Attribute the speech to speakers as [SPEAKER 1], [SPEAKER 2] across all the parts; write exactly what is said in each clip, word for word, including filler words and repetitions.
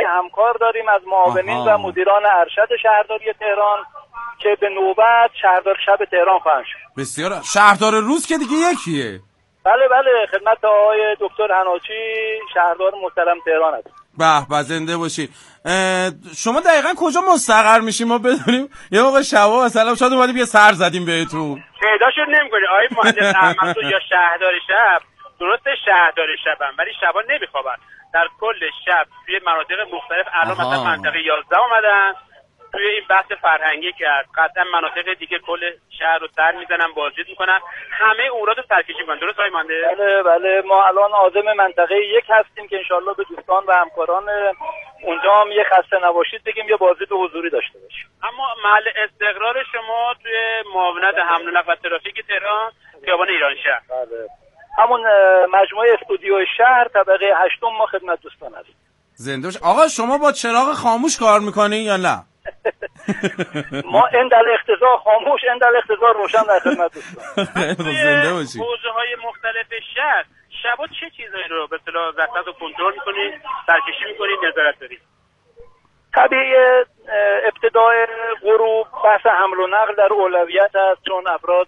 [SPEAKER 1] همکار داریم از معاونین و مدیران ارشد شهرداری تهران که به نوبت شهردار شب تهران خواهند شد.
[SPEAKER 2] بسیار. شهردار روز که دیگه یکیه.
[SPEAKER 1] بله بله، خدمت آقای دکتر حناچی شهردار محترم تهران هست.
[SPEAKER 2] به به، زنده باشید. شما دقیقاً کجا مستقر میشیم ما بدونیم؟ یه موقع شبا مثلا شاید اومدیم یه سر زدیم بهتون.
[SPEAKER 3] پیداشون نمی‌کنی آقای مهندس احمد یا شهردار شب. درسته شهردار شبم ولی شبا نمیخوابن. در کل شب توی مناطق مختلف الان مثلا منطقه یازده اومدن توی این بحث فرهنگی که قطعا مناطق دیگه کل شهر رو سر میزنن بازدید میکنن، همه اون رو سرکشی میکنن. درست آقای مهندس؟
[SPEAKER 1] بله بله، ما الان عازم منطقه یک هستیم که انشالله به دوستان و همکاران اونجا هم یه خسته نباشید بگیم یه بازدید حضوری داشته باشیم.
[SPEAKER 3] اما محل استقرار شما توی معاونت حمل و نقل و ترافیک تهران خیابان ایرانشهر.
[SPEAKER 1] بله، همون مجموعه استودیو شهر طبقه هشتم ما خدمت دوستان هستیم.
[SPEAKER 2] زنده باش. آقا شما با چراغ خاموش کار میکنین یا نه؟
[SPEAKER 1] ما اندل اختزار خاموش اندل اختزار روشن در خدمت دوستان.
[SPEAKER 2] زنده باشید.
[SPEAKER 3] حوزه های مختلف شهر شبا چه چیزایی رو به اصطلاح وسط رو کنترل میکنید، سرکشی میکنید، نظارت دارید؟
[SPEAKER 1] طبیعی ابتدای غروب بحث حمل و نقل در اولویت است، چون افراد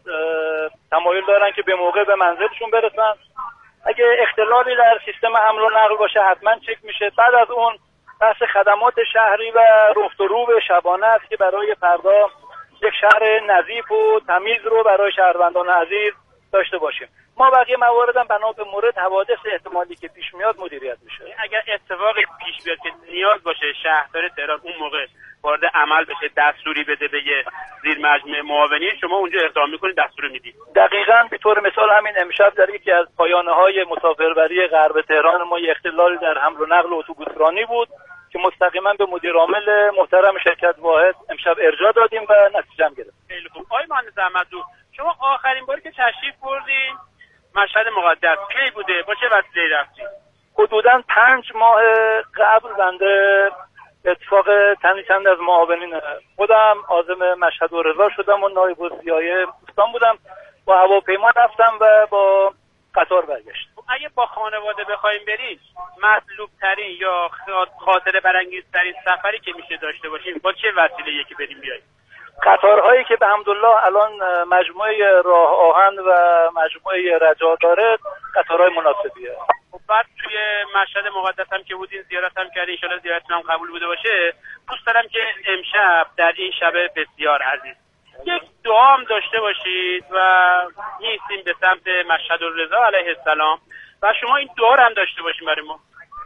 [SPEAKER 1] تمایل دارن که به موقع به منزلشون برسن. اگه اختلالی در سیستم حمل و نقل باشه حتما چک میشه. بعد از اون بحث خدمات شهری و رفت و روب شبانه است که برای فردا یک شهر نظیف و تمیز رو برای شهروندان عزیز داشته باشیم. ما بقیه موارد هم بنا به مورد حوادث احتمالی که پیش میاد مدیریت میشه.
[SPEAKER 3] اگر اتفاقی پیش بیاد که نیاز باشه شهردار تهران اون موقع وارد عمل بشه، دستوری بده به یه زیر مجموعه معاونین، شما اونجا اقدام میکنید، دستور میدید؟
[SPEAKER 1] دقیقاً. به طور مثال همین امشب در یکی از پایانه‌های مسافربری غرب تهران ما یه اختلالی در حمل و نقل اتوبوسرانی بود که مستقیما به مدیر عامل محترم شرکت واحد امشب ارجاع دادیم و نتیجه هم گرفت.
[SPEAKER 3] خیلی خوب. آقای مهندس احمدزو، شما آخرین باری که تشریف بردین مشهد مقدس کی بوده؟ با چه وسیله‌ای رفتین؟
[SPEAKER 1] حدوداً پنج ماه قبل بنده اتفاق تنی چند از معاونین خودم عازم مشهد و رضا شدم و نایب الرئیس دوستان بودم، با هواپیما رفتم و با قطار برگشتم.
[SPEAKER 3] اگه با خانواده بخوایم بریم مطلوب ترین یا خاطره برانگیز ترین سفری که میشه داشته باشیم با چه وسیله‌ای که بریم بیاییم؟
[SPEAKER 1] قطارهایی که به حمدالله الان مجموعه راه آهن و مجموعه رجا داره قطارهای مناسبیه.
[SPEAKER 3] بعد توی مشهد مقدس هم که بودین زیارت هم کردین، ان شاءالله زیارتتون هم قبول بوده باشه. دوست دارم که امشب در این شب بسیار عزیز یک دعا هم داشته باشید و می‌ایستیم به سمت مشهد الرضا علیه السلام و شما این دعا هم داشته باشین برای ما.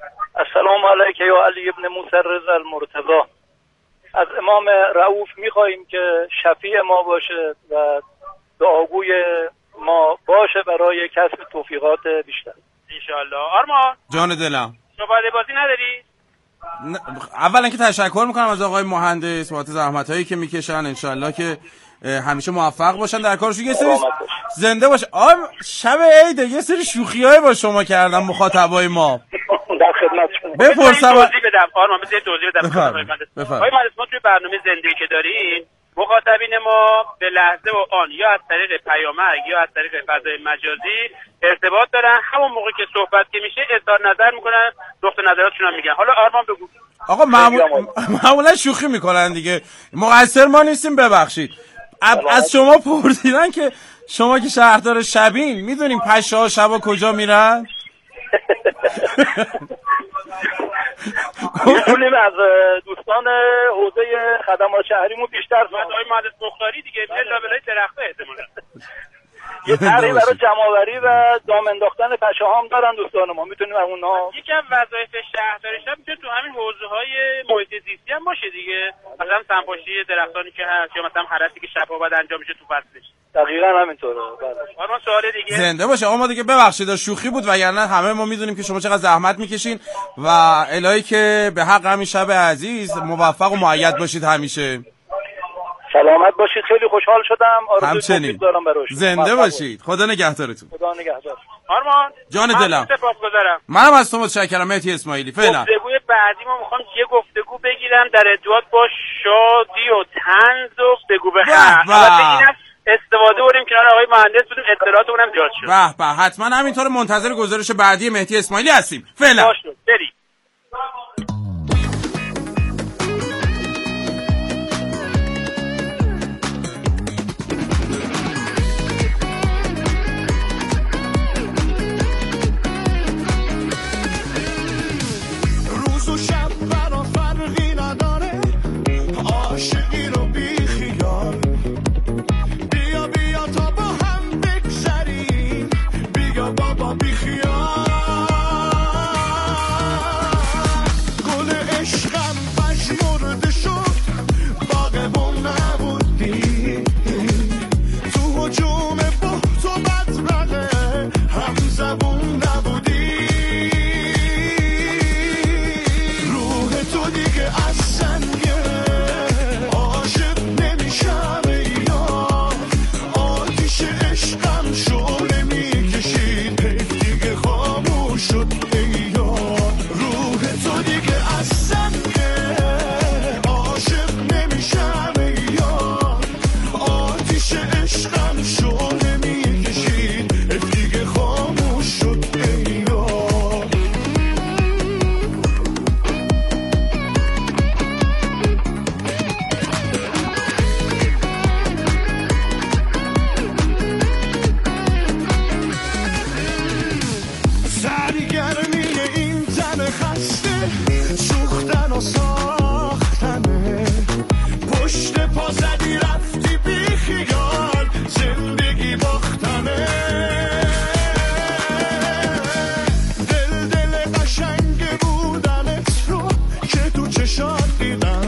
[SPEAKER 1] السلام علیک یا علی ابن موسی الرضا المرتضی. از امام رؤوف می‌خواهیم که شفیع ما باشه و دعاگوی ما باشه برای کسب توفیقات بیشتر.
[SPEAKER 3] انشالله. آرمان
[SPEAKER 2] جان دلم،
[SPEAKER 3] صحبت بازی نداری؟
[SPEAKER 2] ن... اولا که تشکر میکنم از آقای مهندس بابت زحمتایی که میکشن، انشالله که همیشه موفق باشن در کارشون. یه سری زنده باشه. آقا شب عید یه سری شوخیای با شما کردم مخاطبای ما.
[SPEAKER 1] در خدمتتون.
[SPEAKER 2] بپرسم
[SPEAKER 3] توضیح بدم آرمان، بذار توضیح بدم. آقای مهندس ما توی برنامه زندگی که داریم مخاطبین ما به لحظه و آن یا از طریق پیامک یا از طریق فضای مجازی ارتباط دارن، همون موقع که صحبت که میشه اظهار نظر میکنن، نقطه نظراتشون هم میگن. حالا آرمان بگو.
[SPEAKER 2] آقا معمول... معمولا شوخی میکنن دیگه، مقصر ما نیستیم، ببخشید. از شما پرسیدن که شما که شهردار شبین میدونیم پشه ها شبا کجا میرن؟
[SPEAKER 1] میتونیم از دوستان حوزه خدمات شهریمون بیشتر
[SPEAKER 3] صحبت آقای مهندس مختاری دیگه میره لابلای درخته احتمالاً
[SPEAKER 1] یه طرحی برای جمع‌آوری و دام انداختن پشه ها هم دارن دوستان ما، میتونیم اونها.
[SPEAKER 3] یکی از وظایف شهرداری شب میتونه تو همین حوزه‌های محیط زیستی هم باشه دیگه، مثلا سمپاشی درختانی که هست یا مثلا حرکتی که شب‌ها بعد انجام میشه تو فصلش.
[SPEAKER 1] دقیقاً همینطوره. بله.
[SPEAKER 3] آرمان سوال دیگه
[SPEAKER 2] زنده باشه. آقا ما دیگه ببخشید شوخی بود، وگرنه همه ما میدونیم که شما چقدر زحمت میکشین و الهی که به حق همین شب عزیز موفق و مؤید باشید همیشه.
[SPEAKER 1] سلامت باشید. خیلی خوشحال شدم. آرزوی توفیق دارم براش.
[SPEAKER 2] زنده باشید. خدا نگهدارتون.
[SPEAKER 1] خدا نگهدار.
[SPEAKER 3] آرمان
[SPEAKER 2] جان دلم،
[SPEAKER 3] سپاسگزارم.
[SPEAKER 2] منم از تو متشکرم مهدی اسماعیلی. فعلا
[SPEAKER 3] گفتگوی بعدی ما میخوام یه گفتگو بگیرم در ارتباط با شادی و طنز و بگو بخیر. البته استفاده بردیم کنار آقای مهندس بودیم، اطلاعات اونم زیاد شد.
[SPEAKER 2] به به، حتما همینطور منتظر گزارش بعدی مهدی اسماعیلی هستیم. فعلا
[SPEAKER 3] باشه بریم.
[SPEAKER 4] روز و شب برا فرقی نداره، عاشقی رو بی خیال. بیا بیا تا با هم بگذریم، بیا بابا بی خیال. گل عشقم پژمرده شد، باغبون نبودی، تو هجوم بهت و بدرقه هم زبون نبودی. روح تو دیگه از سنگه، عاشق نمیشم یا آتیش عشقم شعله میکشید، حیف دیگه خاموش شد یا. روح تو دیگه از سنگه، عاشق نمیشم یا آتیش عشقم شعله میکشید، حیف دیگه خاموش شد یا. سرگرمی این تن خسته، سوختن و ساختنه، پشت پا زدی رفتی بی خیال، زندگی باختنه. دل دل قشنگ بودنت رو که تو چشات دیدم،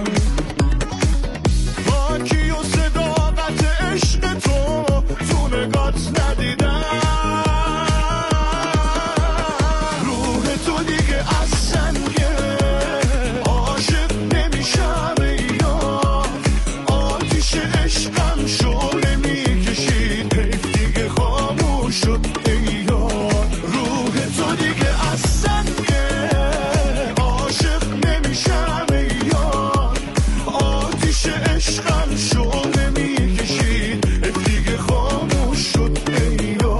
[SPEAKER 4] پاکی و صداقت عشق تو تو نگات ندیدم. روح تو دیگه از سنگه، عاشق نمیشم یا آتیش عشقم شعله میکشید، حیف دیگه خاموش شد یا. روح تو دیگه از سنگه، عاشق نمیشم یا آتیش عشقم شعله میکشید، حیف دیگه خاموش شد یا.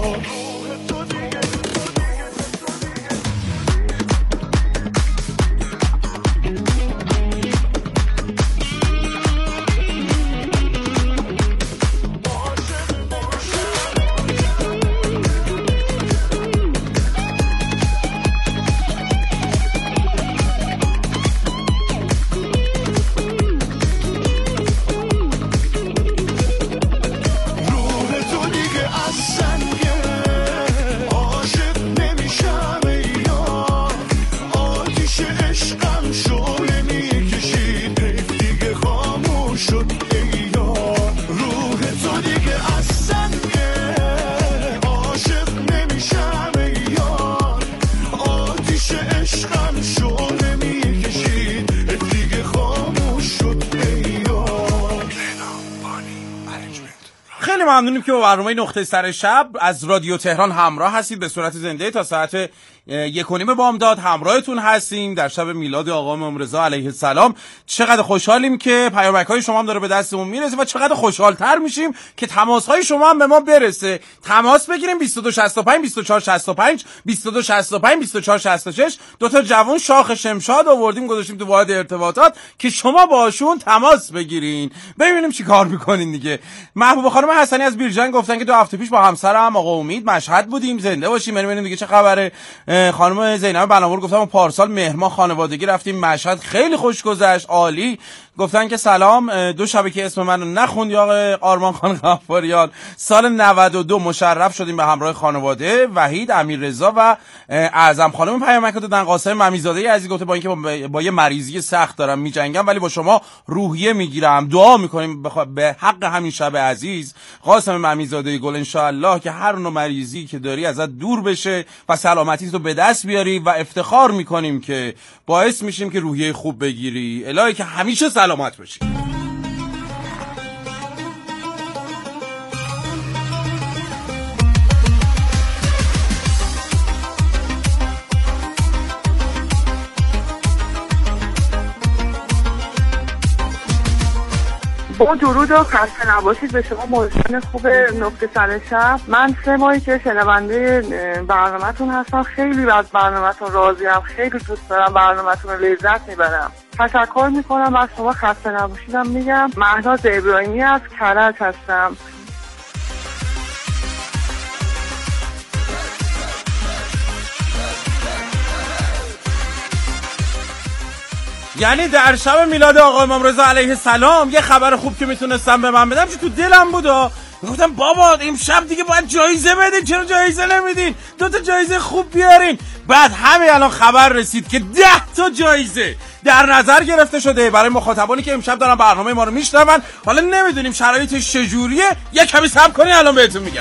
[SPEAKER 4] روح تو دیگه از سنگه، عاشق نمیشم یا آتیش عشقم شعله میکشید، حیف دیگه خاموش شد یا. روح تو دیگه از سنگه، عاشق نمیشم یا آتیش عشقم شعله میکشید، حیف دیگه خاموش شد یا.
[SPEAKER 2] خیلی ممنونیم که با برنامه نقطه سر شب از رادیو تهران همراه هستید به صورت زنده تا ساعت یک و نیم بامداد همراهتون هستیم در شب میلاد آقا امام رضا علیه السلام. چقدر خوشحالیم که پیامک‌های شما هم داره به دستمون میرسه و چقدر خوشحال‌تر میشیم که تماس‌های شما هم به ما برسه. تماس بگیریم بیست و دو شصت و پنج بیست و چهار شصت و پنج بیست و دو شصت و پنج بیست و چهار شصت و شش. دو تا جوان شاخ شمشاد آوردیم گذاشتیم تو واحد ارتباطات که شما باشون تماس بگیرین، ببینیم چی کار میکنین دیگه. محبوب خانم حسنی از بیرجن گفتن که دو هفته پیش با همسرم آقا امید مشهد بودیم، زنده باشیم. ببینیم دیگه چه خبره. خانم زینب بناپور گفتم پارسال مهرماه خانوادگی رفتیم مشهد، خیلی خوش گذشت، عالی. گفتن که سلام، دو شبه که اسم منو نخوندی آقا آرمان خان غفاریان، سال نود و دو مشرف شدیم به همراه خانواده. وحید امیررضا و اعظم خانم پیامک دادن. قاسم ممیزاده عزیز گفته با اینکه با, با یه مریضی سخت دارم میجنگم ولی با شما روحیه میگیرم، دعا میکنیم بخوا... به حق همین شب عزیز. قاسم ممیزاده گل ان شاء الله که هر نوع مریضی که داری ازت دور بشه و سلامتی تو به دست بیاری و افتخار میکنیم که باعث میشیم که روحیه خوب بگیری. الهی که همیشه سلامت باشی.
[SPEAKER 5] با درود و خسته نباشید به شما موزیان خوب نقطه سر شب. من سه ماهی که شنونده برنامه‌تون هستم، خیلی از برنامه‌تون راضیم، خیلی دوست دارم برنامه‌تون رو لذت میبرم. تشکر میکنم از شما، خسته نباشیدم میگم. مهناز ابراهیمی از کرج هستم.
[SPEAKER 2] یعنی در شب میلاد آقا امام رضا علیه السلام یه خبر خوب که میتونستم به من بدم چون تو دلم بود. گفتم بابا امشب دیگه باید جایزه بدین، چرا جایزه نمیدین؟ دو تا جایزه خوب بیارین. بعد همین الان خبر رسید که ده تا جایزه در نظر گرفته شده برای مخاطبانی که امشب دارن برنامه ما رو میشنون. حالا نمیدونیم شرایطش چجوریه، یه کمی صبر کنین الان بهتون میگم.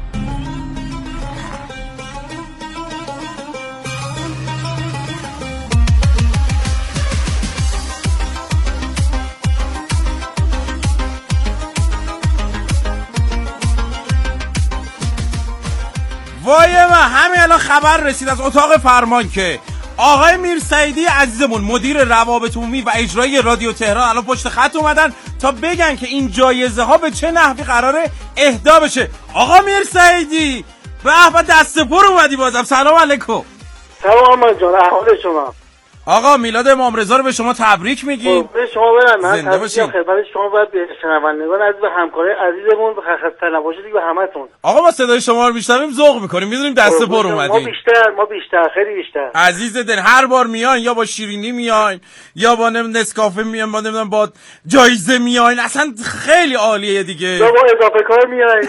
[SPEAKER 2] وای من همین الان خبر رسید از اتاق فرمان که آقای میرسعیدی عزیزمون مدیر روابط عمومی و اجرایی رادیو تهران الان پشت خط اومدن تا بگن که این جایزه ها به چه نحوی قراره اهدا بشه. آقا میرسعیدی به به دست پر اومدی بازم. سلام علیکم.
[SPEAKER 6] سلام آمان جان، احوال شما؟
[SPEAKER 2] آقا میلاد امام رضا رو به شما تبریک میگیم.
[SPEAKER 6] به شما برم. من
[SPEAKER 2] زنده باشین.
[SPEAKER 6] خدمت شما باید به شنوندگان عزیز و همکارای عزیزمون خسته نباشید دیگه همتون.
[SPEAKER 2] آقا ما صدای شما رو میشنویم ذوق میکنیم، میدونیم دست پر اومدین.
[SPEAKER 6] ما بیشتر ما بیشتر خیلی بیشتر
[SPEAKER 2] عزیز دل هر بار میاین یا با شیرینی میاین یا با نسکافه میاین، با نمیدونم با جایزه میاین، اصلا خیلی عالیه دیگه.
[SPEAKER 6] یا با اضافه کار میاین.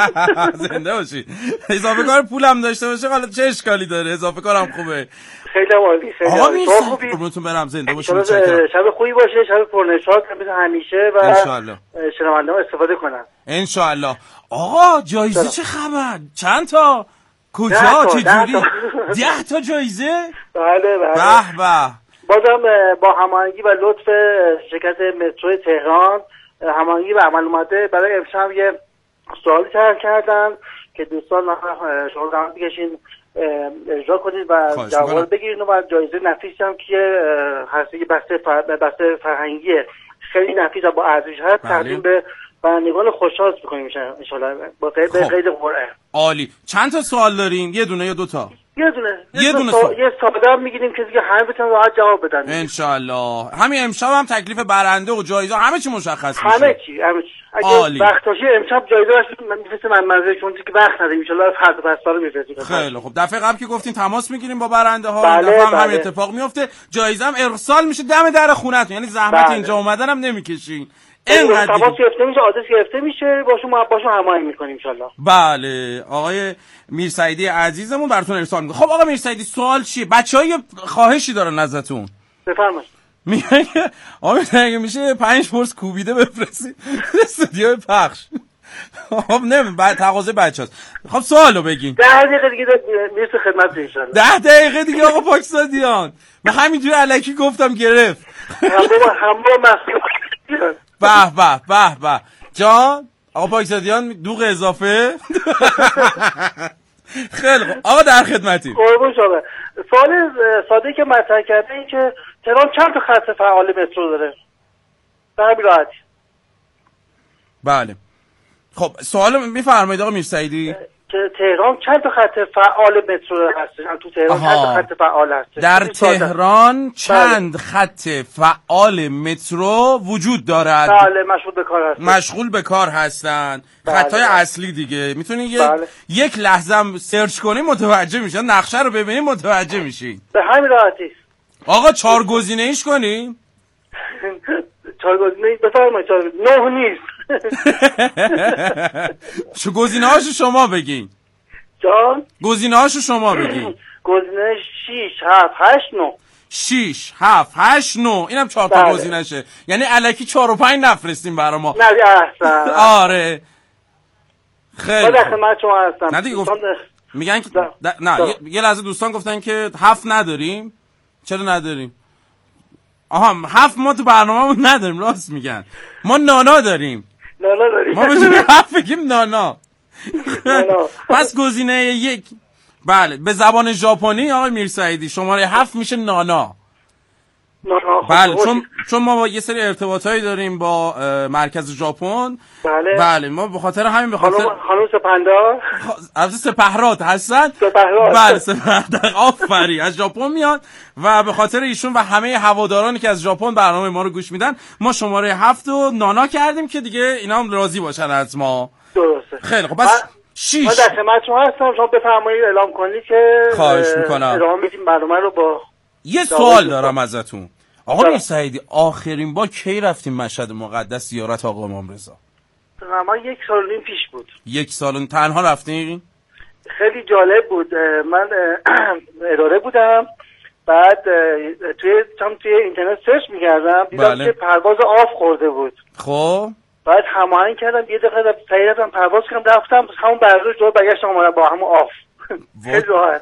[SPEAKER 2] زنده باشی. اضافه کار پولم داشته باشه حالا چه اشکالی داره، اضافه کارم خوبه.
[SPEAKER 6] خیلی عالی. خیلی عالی.
[SPEAKER 2] شما خوبی. قربونتون برم. زنده باشید.
[SPEAKER 6] شب خوبی باشه، شب پرنشاط مثل همیشه و
[SPEAKER 2] ان شاء الله
[SPEAKER 6] شنونده‌ها استفاده کنن ان
[SPEAKER 2] شاء الله. آقا جایزه چه خبر؟ چند تا؟ کجا؟ چه جوری؟ ده تا جایزه؟
[SPEAKER 6] بله بله.
[SPEAKER 2] به به.
[SPEAKER 6] بازم با هماهنگی و لطف شرکت مترو تهران هماهنگی و عمل اومده برای امشب یه سوالی طرح کردن که دوستان شما زحمت بکشین اجرا کنید و جواب بگیرین و جایزه نفیسی هم که هست یه بسته فر... بسته فرهنگی خیلی نفیس و با ارزش هست تقدیم به برندگان خوششانس بکنیم ان شاء الله با قید قید قرعه.
[SPEAKER 2] عالی. چند تا سوال داریم؟ یه دونه یا دو تا؟
[SPEAKER 6] یه دونه.
[SPEAKER 2] یه دونه سوال.
[SPEAKER 6] یه ساده هم میگیریم که دیگه همه بتونن راحت جواب بدن
[SPEAKER 2] ان شاء الله. همین امشب هم تکلیف برنده و جایزه همه چی مشخص میشه.
[SPEAKER 6] همه چی همه چی. اگه وقت باشه امشب جایزه من میفرستم من منظورشون که وقت نداریم ان شاء الله فردا پس فردا میفرستیم.
[SPEAKER 2] خیلی خوب. دفعه قبل که گفتین تماس میگیریم با برنده ها، بله، دفعه هم بله. همین اتفاق میفته. جایزه هم ارسال میشه دم در خونه‌تون، یعنی زحمت بله. اینجا اومدن هم نمیکشین.
[SPEAKER 6] اینقدر تماس گرفته میشه، آدرس گرفته میشه، باشون باشون هماهنگ میکنیم ان شاء الله.
[SPEAKER 2] بله آقای میرسعیدی عزیزمون براتون ارسال میکنه. خب آقا میرسعیدی سوال چیه؟ بچه‌ها یه خواهشی دارن ازتون.
[SPEAKER 6] بفرمایید.
[SPEAKER 2] میگه آقا اگه میشه پنج پرس کوبیده بفرستید استودیو پخش. خب نه بعد تقاضا بچه‌هاست. خب سوالو بگین.
[SPEAKER 6] ده دقیقه دیگه میرسه خدمت ان شاء الله.
[SPEAKER 2] ده دقیقه دیگه آقا پاکستانیان. من همینجوری الکی گفتم گرفت.
[SPEAKER 6] هم هم مسئول.
[SPEAKER 2] به به به به. جان آقا پاکستانیان دوغ اضافه. خیلی خوب آقا در خدمتی.
[SPEAKER 6] قربون شما. سوال ساده که مطرح کرده این که تهران چند تا خط فعال مترو داره؟ به همین راحتی.
[SPEAKER 2] بله. خب سوالو میفرمایید آقا میرسعیدی؟
[SPEAKER 6] تهران چند تا خط فعال مترو هست؟ تو تهران چند تا خط فعال هست؟
[SPEAKER 2] در تهران چند بله. خط فعال مترو وجود دارد؟
[SPEAKER 6] بله مشغول به کار هستن.
[SPEAKER 2] مشغول به کار هستن. بله. خطای اصلی دیگه. میتونی یه بله. یک لحظه هم سرچ کنی متوجه میشین، نقشه رو ببینی متوجه میشین.
[SPEAKER 6] به همین راحتی.
[SPEAKER 2] آقا چهار گزینه ایش کنیم؟
[SPEAKER 6] چهار گزینه بفرمایید. چهار نه نیست.
[SPEAKER 2] شو گزینه هاشو شما بگین.
[SPEAKER 6] جان
[SPEAKER 2] گزینه هاشو شما بگین.
[SPEAKER 6] گزینه شش هفت هشت نه.
[SPEAKER 2] شش هفت هشت نه اینم چهار تا گزینه‌شه. یعنی الکی چهار و پنج نفرستیم برای ما.
[SPEAKER 6] نه احسن.
[SPEAKER 2] آره خیلی
[SPEAKER 6] من خدمت شما هستم.
[SPEAKER 2] نه دیگه گفت... میگن که د... نه یه... یه لحظه دوستان گفتن که هفت نداریم. چرا نداریم؟ آها هفت ما تو برنامه‌مون نداریم. راست میگن. ما نانا داریم.
[SPEAKER 6] نانا داریم.
[SPEAKER 2] ما بهش هفت بگیم نانا. پس گزینه یک بله به زبان ژاپنی آقای میرسعیدی شماره هفت میشه نانا.
[SPEAKER 6] نانا
[SPEAKER 2] بله چون چون ما با یه سری ارتباطایی داریم با مرکز ژاپن.
[SPEAKER 6] بله
[SPEAKER 2] بله ما به خاطر همین به خاطر
[SPEAKER 6] خانم سپهدار
[SPEAKER 2] از سپهرات هستن.
[SPEAKER 6] سپهرات
[SPEAKER 2] بله سپهرات آفری از ژاپن میاد و به خاطر ایشون و همه هوادارانی که از ژاپن برنامه ما رو گوش میدن ما شماره هفت رو نانا کردیم که دیگه اینا هم راضی باشن از ما.
[SPEAKER 6] درسته.
[SPEAKER 2] خیلی خب بس شیش
[SPEAKER 6] من در خدمت شما هستم. شما بفرمایید اعلام کنید که
[SPEAKER 2] خواهش میکنم
[SPEAKER 6] ادامه میدیم برنامه رو با
[SPEAKER 2] یه سوال دارم ازتون آقا میر سعیدی آخرین بار کی رفتیم مشهد مقدس زیارت آقا امام رضا؟
[SPEAKER 6] من یک سال و نیم پیش بود.
[SPEAKER 2] یک سال تنها رفتین؟
[SPEAKER 6] خیلی جالب بود. من اداره بودم، بعد توی چم توی اینترنت سرچ می‌کردم، دیدم بله. که پرواز آف خورده بود.
[SPEAKER 2] خب
[SPEAKER 6] بعد هماهنگ کردم، یه دقیقه سریع رفتم پرواز کردم، رفتم همون برگشت دور برگشتم اومدم با همون آف. خیلی راحت.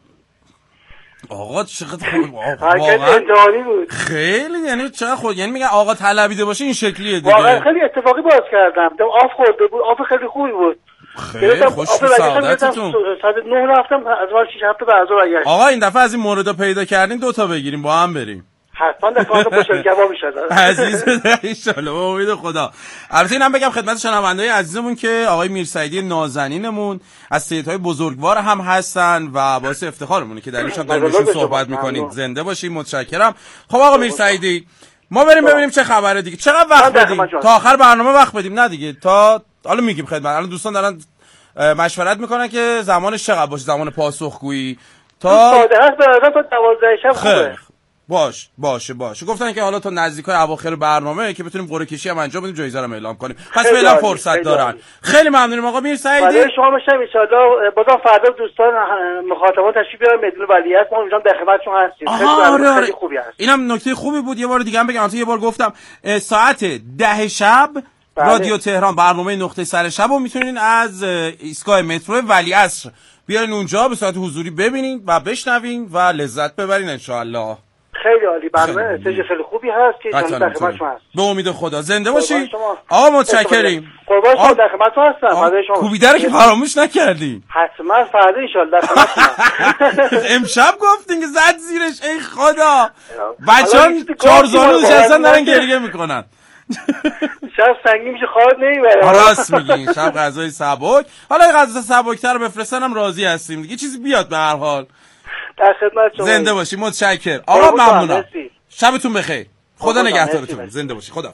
[SPEAKER 2] آقا چقدر خوب
[SPEAKER 6] واقعا انتحاری بود.
[SPEAKER 2] خیلی یعنی چقدر خوب، یعنی میگن آقا طلبیده باشه این شکلیه دیگه.
[SPEAKER 6] واقعا خیلی اتفاقی باز کردم، آف خورده بود، آف خیلی خوبی بود.
[SPEAKER 2] خیلی خوش سعادتتون.
[SPEAKER 6] ساعت نه رفتم، از اون شش هفته بعد برگشتم.
[SPEAKER 2] آقا این دفعه از این موردا پیدا کردین دو تا بگیریم با هم بریم.
[SPEAKER 6] حتما دفعه خوشحال جواب میشه.
[SPEAKER 2] عزیز ان شاء الله با امید خدا. البته اینم بگم خدمت شنونده‌های عزیزمون که آقای میر سعیدی نازنینمون از سیدهای بزرگوار هم هستن و باعث افتخارمونه که در ایشون داریم بهشون صحبت می‌کنیم. زنده باشید، متشکرم. خب آقا میر سعیدی ما بریم ببینیم چه خبره دیگه. چقدر وقت بدیم تا آخر برنامه وقت بدیم؟ نه دیگه تا حالا میگیم خدمت. الان دوستان دارن مشورت میکنن که زمانش چقدر باشه، زمان پاسخگویی تا
[SPEAKER 6] ساده هست برادر تا دوازده شب خوبه.
[SPEAKER 2] باش باشه باشه گفتن که حالا تا نزدیکای اواخر برنامه که بتونیم قرعه کشی هم انجام بدیم، جایزه رو اعلام کنیم. پس فعلا فرصت دارن. خیلی ممنونیم آقا میر سعیدی.
[SPEAKER 6] برای شما باشم ان شاء الله. بازم فردا دوستان مخاطبان تشریف بیارن میدون ولیعصر، ما اونجا در خدمتشون هستیم. خیلی
[SPEAKER 2] آره
[SPEAKER 6] خیلی خوبی هست.
[SPEAKER 2] اینم نکته خوبی بود. یه بار دیگه هم بگم، البته یه بار گفتم ساعت ده شب بله. رادیو تهران برنامه نقطه سر شب رو میتونین از ایستگاه مترو ولیعصر بیاین اونجا به صورت حضوری ببینین و بشنوین و لذت ببرین ان شاء الله.
[SPEAKER 6] خیلی عالی. برنامه استیج خیلی خوبی هست که در خدمتتون هست.
[SPEAKER 2] به امید خدا زنده باشید. آقا متشکریم.
[SPEAKER 6] قربان شما، در خدمتتون هستم. بعد شما
[SPEAKER 2] کوبیده رو که فراموش نکردین.
[SPEAKER 6] حتما فردا ان شاء الله در خدمتتون.
[SPEAKER 2] امشب گفتین که زد زیرش. ای خدا بچه‌ها چهار زانو نشستن دارن گریه میکنن.
[SPEAKER 6] شب سنگین میشه خواب نمیبره.
[SPEAKER 2] راست میگین. شب غذای سبک. حالا این غذا سبک‌تر بفرستن هم راضی هستیم دیگه، چیزی بیاد به هر حال.
[SPEAKER 6] در خدمت شما.
[SPEAKER 2] زنده باشی. متشکرم آقا، ممنونم. شبتون بخیر. خدا نگهدارتون. زنده باشی. خدا.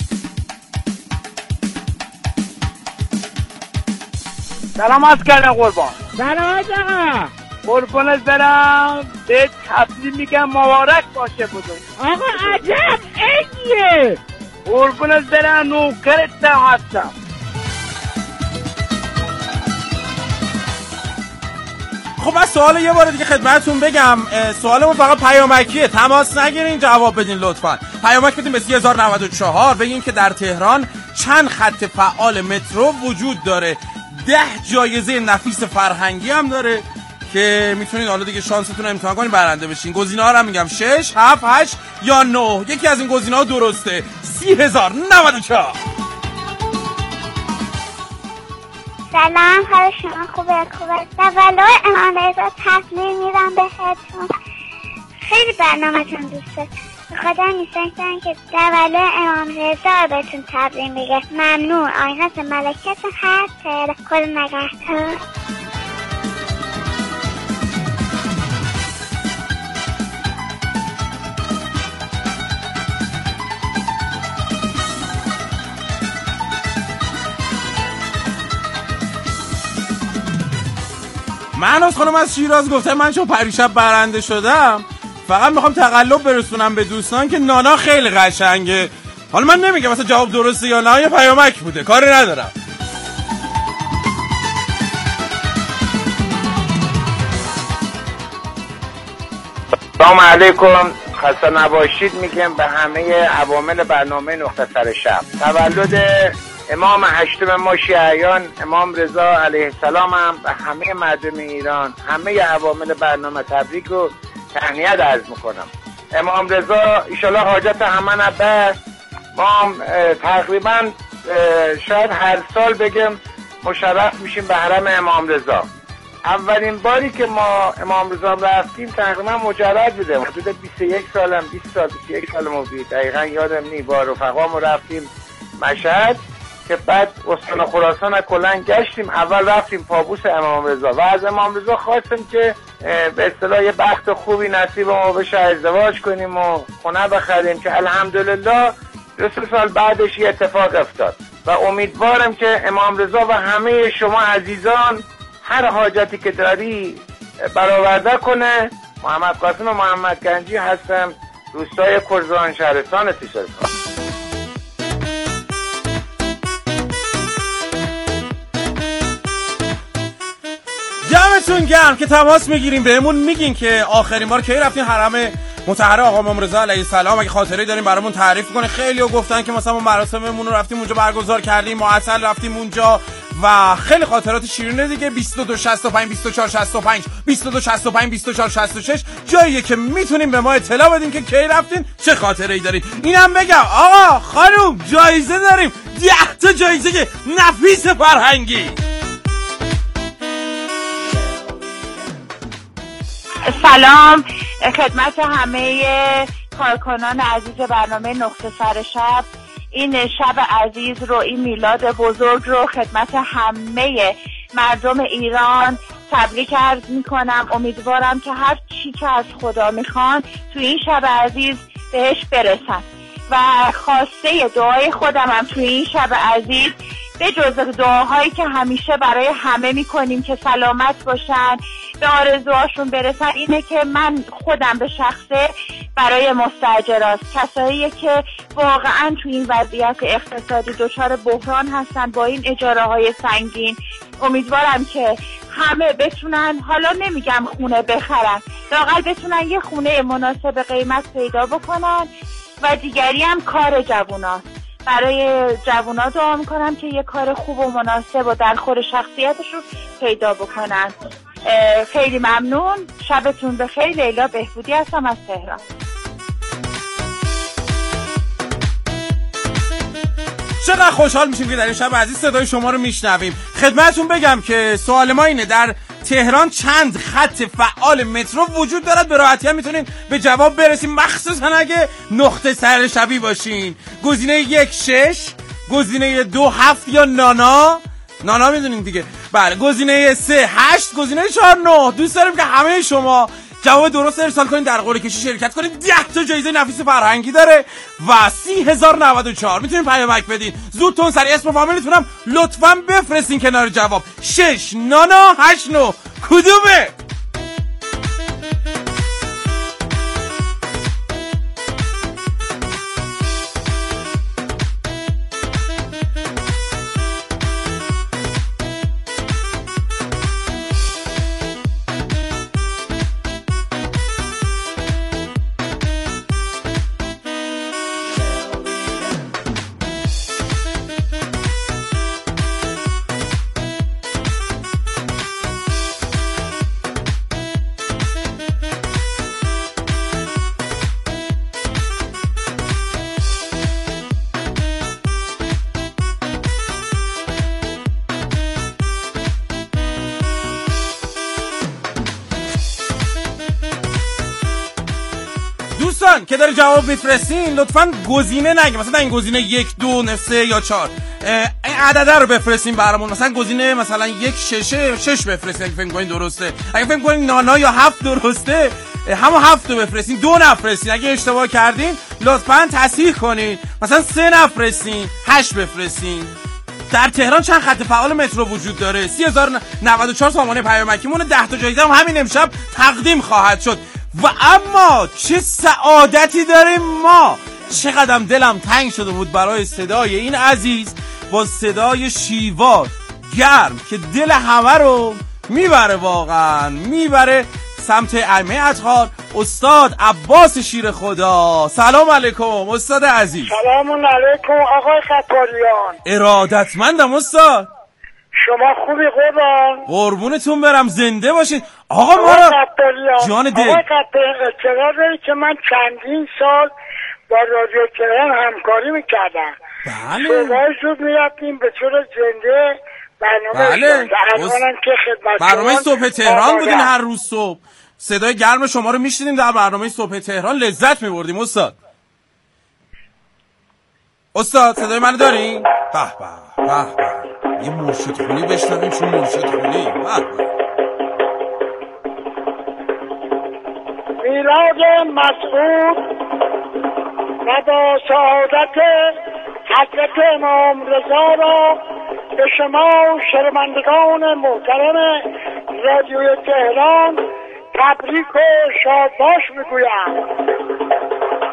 [SPEAKER 3] سلام عرض کردم قربان.
[SPEAKER 7] سلام آقا.
[SPEAKER 3] قربونت برم. به تبلیغ میگم مبارک باشه بزرگ.
[SPEAKER 7] آقا عجب عیدیه.
[SPEAKER 3] قربونت برم، نوکرت هستم.
[SPEAKER 2] خب من سوال یه بار دیگه خدمتتون بگم. سوالمون فقط پیامکیه، تماس نگیرین، جواب بدین لطفاً. پیامک بدین به سی هزار و نود و چهار، بگین که در تهران چند خط فعال مترو وجود داره. ده جایزه نفیس فرهنگی هم داره که میتونید حالا دیگه شانستون رو امتحان کنید برنده بشین. گزینه‌ها رو هم میگم شش، هفت، هشت یا نه. یکی از این گزینه‌ها درسته. سی هزار و نود و چهار.
[SPEAKER 8] سلام، حال شما خوبه؟ خوبه. تولد امام رضا تبلیغ میدم بهتون. خیلی برنامه‌تون دوست دارم. خدا می‌فرستن که تولد امام رضا بهتون تبلیغ میگه. ممنون. آیغاز ملکتون هست. خدا نگهدار.
[SPEAKER 2] مهناز خانم از شیراز گفته من چون پریشب برنده شدم فقط میخوام تقلب برسونم به دوستان که نانا خیلی قشنگه. حالا من نمیگم مثلا جواب درسته یا نه، یه پیامک بوده، کاری ندارم.
[SPEAKER 9] سلام علیکم، خسته نباشید میگم به همه عوامل برنامه نقطه سر شب. تولد امام هشتم ما شیعیان امام رضا علیه السلام هم به همه مردم ایران، همه عوامل برنامه تبریک و تهنیت عرض میکنم. امام رضا ایشالله حاجت همه نبه. ما تقریبا شاید هر سال بگم مشرف میشیم به حرم امام رضا. اولین باری که ما امام رضا رفتیم تقریبا مجرد بودیم، حدود بیست و یک سالم، بیست سال، بیست و یک سال موضوعی دقیقا یادم نی. با رفقامو رفتیم مشهد که بعد استان خراسان کلن گشتیم. اول رفتیم پابوس امام رضا و از امام رضا خواستیم که به اصطلاح یه بخت خوبی نصیب ما بشه، ازدواج کنیم و خونه بخریم که الحمدلله دو سه سال بعدش یه اتفاق افتاد و امیدوارم که امام رضا و همه شما عزیزان هر حاجتی که داری برآورده کنه. محمد قاسم و محمد گنجی هستم روستای کرزان شهرستان سیستان.
[SPEAKER 2] دمتون گرم که تماس میگیریم بهمون میگین که آخرین بار کی رفتین حرم مطهر آقا امام رضا علیه السلام. اگه خاطره دارین برامون تعریف کنه. خیلی‌ها گفتن که مثلا ما مراسممون رو رفتیم اونجا برگزار کردیم، معطل رفتیم اونجا و خیلی خاطرات شیرینه دیگه. بیست و دو شصت و پنج بیست و چهار شصت و پنج بیست و دو شصت و پنج بیست و چهار شصت و شش جاییه که میتونیم به ما اطلاع بدیم که کی رفتین، چه خاطره‌ای دارین. اینم بگم آقا خانم جایزه داریم، ده تا جایزه نفیس فرهنگی.
[SPEAKER 10] سلام خدمت همه کارکنان عزیز برنامه نقطه سر شب. این شب عزیز رو، این میلاد بزرگ رو خدمت همه مردم ایران تبریک عرض میکنم. امیدوارم که هر چی که از خدا میخوان تو این شب عزیز بهش برسن و خواسته دعای خودم هم تو این شب عزیز به جز دعاهایی که همیشه برای همه میکنیم که سلامت باشن، به آرزوهاشون برسن، اینه که من خودم به شخصه برای مستاجراست، کسایی که واقعا تو این وضعیت اقتصادی دچار بحران هستن با این اجاره های سنگین، امیدوارم که همه بتونن، حالا نمیگم خونه بخرن، لااقل بتونن یه خونه مناسب قیمت پیدا بکنن. و دیگری هم کار جووناست. برای جوونا دعا میکنم که یه کار خوب و مناسب و در خور شخصیتشون پیدا بکنن. خیلی ممنون، شبتون بخیر. لیلا بهبودی هستم از تهران.
[SPEAKER 2] چقدر خوشحال میشیم که در این شب عزیز صدای شما رو میشنویم. خدمتتون بگم که سوال ما اینه، در تهران چند خط فعال مترو وجود دارد؟ به راحتی هم میتونین به جواب برسیم، مخصوصا اگه نقطه سر شبی باشین. گزینه یک شش، گزینه دو هفت یا نانا نانا میدونین دیگه، بله. گزینه سه هشت، گزینه چهار نه. دوست داریم که همه شما جواب درست ارسال کنین، در قرعه کشی شرکت کنین. ده تا جایزه نفیس فرهنگی داره و سی هزار و نود و چهار میتونین پیامک بدین. زودتون سریع اسم و فامیلتون هم لطفاً بفرستین کنار جواب. شش نانا هشت نه کدومه؟ دوستان که داره جواب میفرستین لطفاً گزینه نگه، مثلا این گزینه یک دو سه یا چهار، این عدده رو بفرستین برامون. مثلا گزینه مثلا یک شش شش بفرستین اگه فکر کنین درسته، اگه فکر کنین نانا یا هفت درسته همون هفت رو بفرستین. دو نفرستین، اگه اشتباه کردین لطفاً تصحیح کنین. مثلا سه نفرستین، هشت بفرستین. در تهران چند خط فعال مترو وجود داره؟ سی هزار و نود و چهار سامانه پیامکیمونه. ده تا جایزه هم همین امشب تقدیم خواهد شد. و اما چه سعادتی داریم ما. چقدرم دلم تنگ شده بود برای صدای این عزیز با صدای شیوا گرم که دل همه رو میبره، واقعا میبره سمت ائمه اطهار. استاد عباس شیر خدا، سلام علیکم استاد عزیز.
[SPEAKER 11] سلام علیکم آقای خطاریان.
[SPEAKER 2] ارادتمندم استاد.
[SPEAKER 11] شما خوبی قربان؟
[SPEAKER 2] قربونتون برم، زنده باشید. آقا ما را جان دل.
[SPEAKER 11] آقای خطاریان اطلاع دارید که من چندین سال با رادیو تهران همکاری میکردم.
[SPEAKER 2] بله.
[SPEAKER 11] صبح زود میرفتیم به طور زنده برنامه.
[SPEAKER 2] بله.
[SPEAKER 11] که خدمت
[SPEAKER 2] برنامه صبح تهران بودین هر روز صبح. صدای گرم شما رو میشنیدیم در برنامه صبح تهران، لذت میبردیم استاد. استاد صدای منو دارین؟ به به به به. یه مرشد خونی بشنویم. چون مرشد خونی به به.
[SPEAKER 11] میلاد مسعود و با سعادت حضرت امام رضا را به شما شنوندگان محترم رادیو تهران تبریک و شادباش میگویم.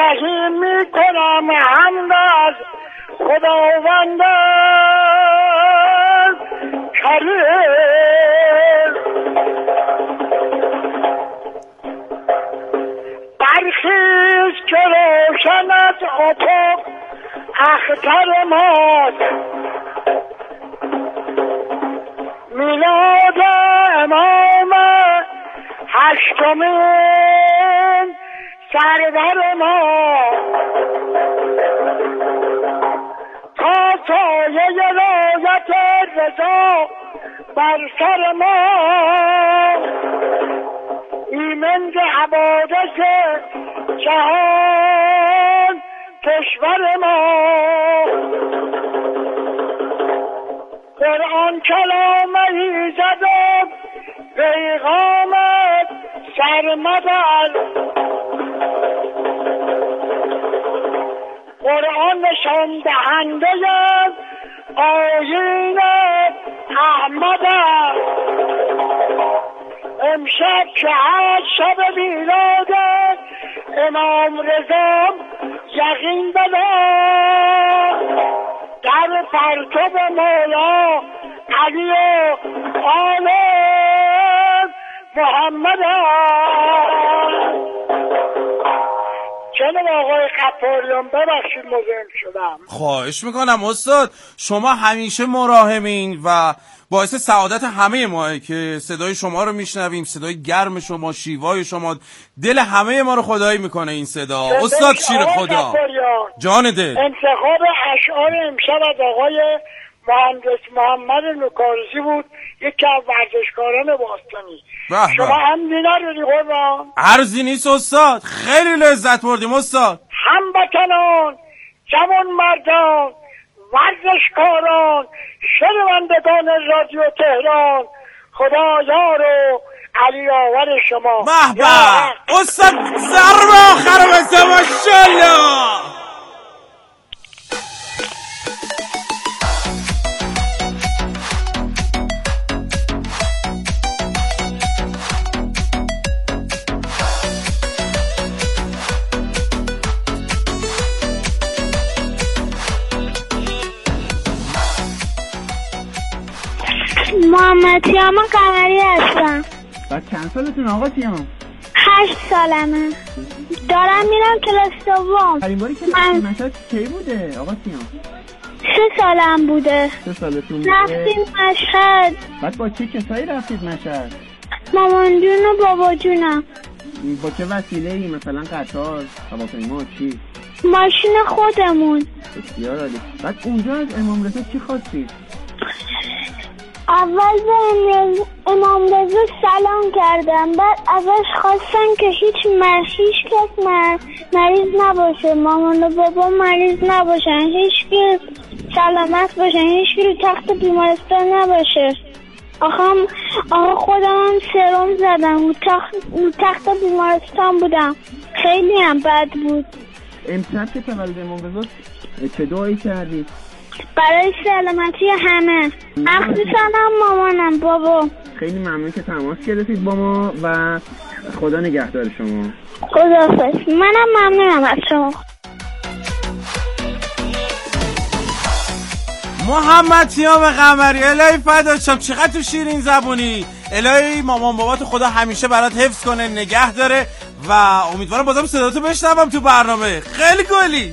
[SPEAKER 11] رحیم میکنم حمد از خداوند کریم. برخیز که روشن از افق اختر ماست، میلاد امام هشتمین سرور ما. تا سایه رایت رضا بر سر ما، ایمن به حوادث جهان کشور ما. قرآن کلام ایزد پیغامت سرمدار، قرآن نشان دهنده آیین احمد است. امشب که هر شب میلاد امام رضا یقین بدار، در پرتو مولا علی و آل محمد است. جناب آقای غفاریان ببخشید مزاحم شدم.
[SPEAKER 2] خواهش میکنم استاد، شما همیشه مراهمین و باعث سعادت همه ماه که صدای شما رو میشنویم، صدای گرم شما، شیوای شما دل همه ما رو خدایی میکنه این صدا. استاد شیر خدا جان دل.
[SPEAKER 11] انتخاب اشعار امشب از آقای مهندس محمد نکارزی بود، یکی از ورزشکاران باستانی. شما هم دینا رو قربان
[SPEAKER 2] عرضی نیست استاد، خیلی لذت بردیم استاد.
[SPEAKER 11] هموطنان، جوان مردان، ورزشکاران، شنوندگان رادیو تهران، خدا یار و علی آور شما.
[SPEAKER 2] به به استاد، ضرب آخر بزن ماشاءالله.
[SPEAKER 8] محمد سیام قمری هستم.
[SPEAKER 12] بعد چند سالتون آقا سیام؟
[SPEAKER 8] هشت سالمه. دارم میرم کلاس دوم.
[SPEAKER 12] این باری که رفتیم مشهد کی بوده آقا سیام؟
[SPEAKER 8] سه سالم بوده.
[SPEAKER 12] سه سالتون بوده؟
[SPEAKER 8] رفتیم مشهد.
[SPEAKER 12] بعد با چه کسایی رفتید مشهد؟
[SPEAKER 8] مامان جون و بابا جونم.
[SPEAKER 12] با چه وسیله ای؟ مثلا قطار، هواپیما، چی؟
[SPEAKER 8] ماشین خودمون.
[SPEAKER 12] بسیار عالی. بعد اونجا از امام رضا چی خواستید؟
[SPEAKER 8] اول به امام رضا سلام کردم، بعد ازش خواستم که هیچ هیچ کس مریض نباشه، مامان و بابا مریض نباشن، هیچ کی سلامت باشن، هیچ کی رو تخت بیمارستان نباشه. آخه آخه خودم هم سرم زدم و تخت, تخت بیمارستان بودم، خیلی هم بد بود.
[SPEAKER 12] امشب که تولد امام رضا چه دعایی کردید؟
[SPEAKER 8] برای سلامتی همه، مخصوصا هم مامانم بابا.
[SPEAKER 12] خیلی ممنون که تماس گرفتید با ما و خدا نگهدار شما.
[SPEAKER 8] خداحافظ. منم ممنونم از شما.
[SPEAKER 2] محمد سیام قمری، الهی فدات شم، چقدر تو شیرین زبونی. الهی مامان بابات خدا همیشه برات حفظ کنه، نگه داره و امیدوارم بازم صداتو بشنوم تو برنامه. خیلی گلی.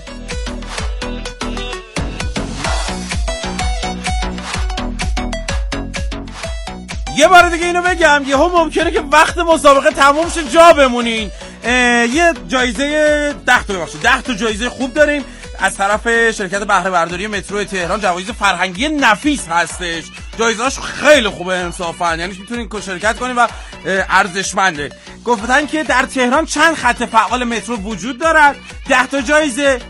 [SPEAKER 2] یه بار دیگه اینو بگم، یهو ممکنه که وقت مسابقه تموم شه جا بمونین. یه جایزه ده تا ببخشید ده تا جایزه خوب داریم از طرف شرکت بهره برداری مترو تهران. جوایز فرهنگی نفیس هستش، جایزه‌اش خیلی خوبه انصافا، یعنی میتونین شرکت کنین و ارزشمنده. گفتن که در تهران چند خط فعال مترو وجود دارد. ده تا جایزه